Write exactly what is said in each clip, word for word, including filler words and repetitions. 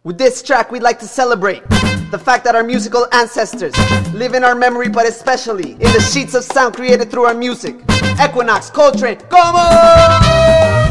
With this track, we'd like to celebrate the fact that our musical ancestors live in our memory, but especially in the sheets of sound created through our music. Equinox, Coltrane, come on!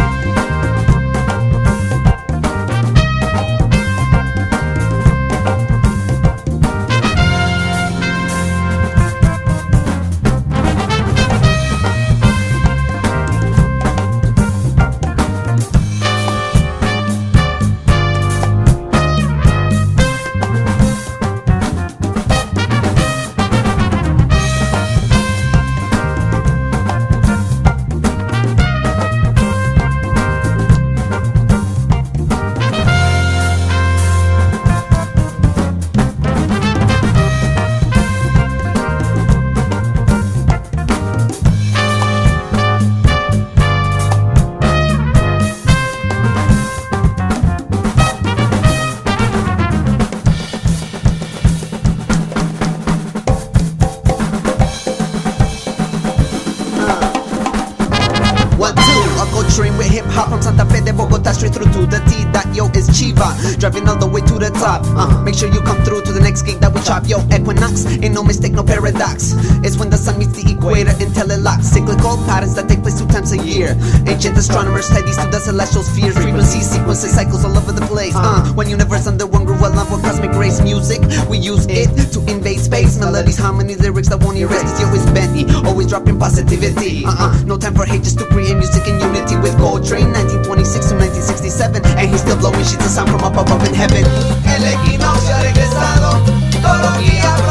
Train with hip hop from Santa Fe de Bogota straight through to the T. That yo is Chiva, driving all the way to the top. Uh, make sure you come through to the next gig that we chop. Yo, Equinox, ain't no mistake, no paradox. It's when the sun meets the equator until it locks. Cyclical patterns that take place two times a year. Ancient astronomers tie these to the celestial spheres. Frequency sequences, cycles all over the place. Uh, one universe under one groove, along with cosmic race music. We use it to invade space. Melodies, harmonies, lyrics that won't erase. Yo is Benny, always dropping positivity. Uh-uh, no time for hate, just to create music in unity. With Coltrane, nineteen twenty-six to nineteen sixty-seven, and he's still blowing sheets of sound from up above in heaven. El equinoccio ha regresado, todo guía.